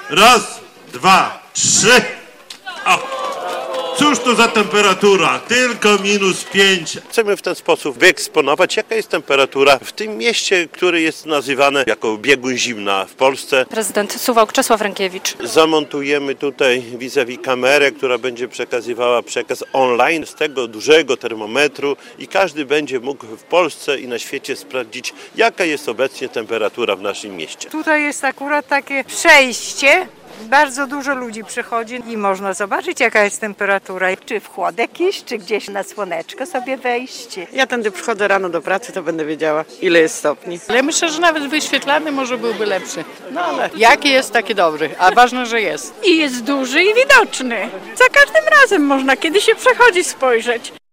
Raz, dwa, trzy. O. Cóż to za temperatura? Tylko -5. Chcemy w ten sposób wyeksponować, jaka jest temperatura w tym mieście, które jest nazywane jako biegun zimna w Polsce. Prezydent Suwałk Czesław Rękiewicz. Zamontujemy tutaj vis-a-vis kamerę, która będzie przekazywała przekaz online z tego dużego termometru i każdy będzie mógł w Polsce i na świecie sprawdzić, jaka jest obecnie temperatura w naszym mieście. Tutaj jest akurat takie przejście. Bardzo dużo ludzi przychodzi i można zobaczyć, jaka jest temperatura. Czy w chłodek iść, czy gdzieś na słoneczko sobie wejść. Ja tędy przychodzę rano do pracy, to będę wiedziała, ile jest stopni. Ale myślę, że nawet wyświetlany może byłby lepszy. No ale jaki jest, taki dobry, a ważne, że jest. I jest duży i widoczny. Za każdym razem można, kiedy się przechodzi, spojrzeć.